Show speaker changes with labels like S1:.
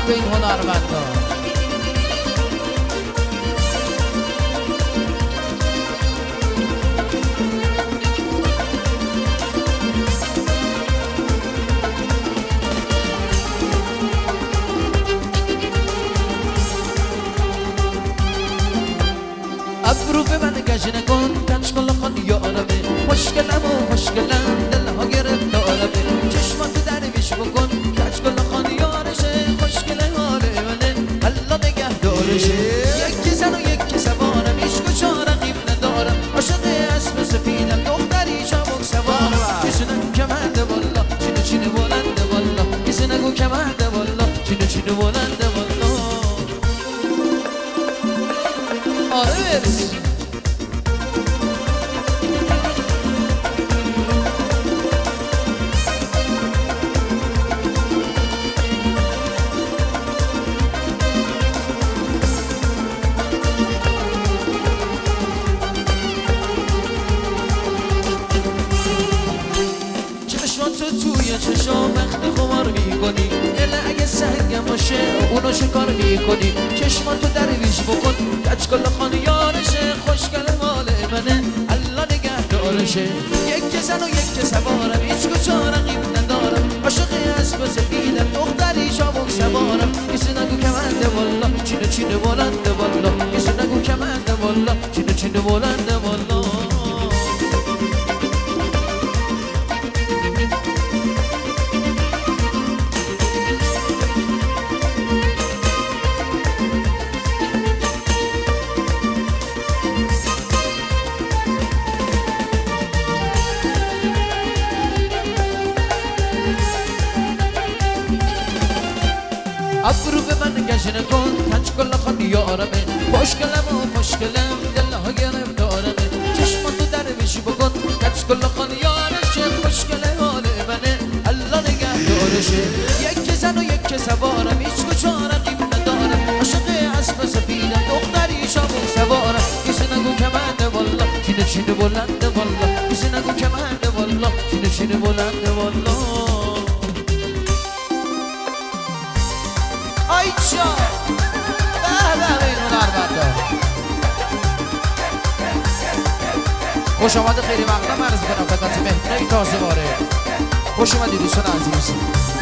S1: به این هنرمندان.
S2: ابرو به من گج نکن کچ کن لخان یارمه خوشگلم و خوشگلم دلها گرفت آرمه چشماتو درویش بکن کچ کن لخان یارشه خوشگله حاله منه الله نگه دارشه یکی زن و یکی سوارم عشق و چا رقیب ندارم عاشق اسب سفیدم دختری چابک سوارم کسی نگو که مرده والا چینه چینه بلنده والا کسی نگو که مرده والا چینه چینه بلنده والا آره برس تو توی چشام وقت خمار میکنی دل اگه سنگم باشه اونو شکار میکنی چشماتو درویش بکن کچ کن لخان یارشه خوشگل مال منه الله نگه دارشه یک زن و یک سوارم هیچ کجا رقیب ندارم عاشق اسب سفیدم دختری چابک سوارم کسی نگو که منده والا چینه چینه بلنده والا کسی نگو که منده والا چینه چینه بلنده والا ابرو به من گج نکن کچ کن لخان یارمه خوشگلم و خوشگلم دلها گرفت آرمه چشماتو درویش بکن کچ کن لخان یارشه خوشگله حاله منه الله نگه دارشه یک زن و یک سوارم هیچ کجا رقیب ندارم عاشق اسب سفیدم دختری چابک سوارم کسی نگو که منده والا چینه چینه بلنده والا کسی نگو که منده والا چینه چینه بلنده والا آیچا به این هنرمندان خوش آمده خیلی مقدم عرض کنم خدمت مهمونای تازه وارد خوش اومدید دوستان عزیز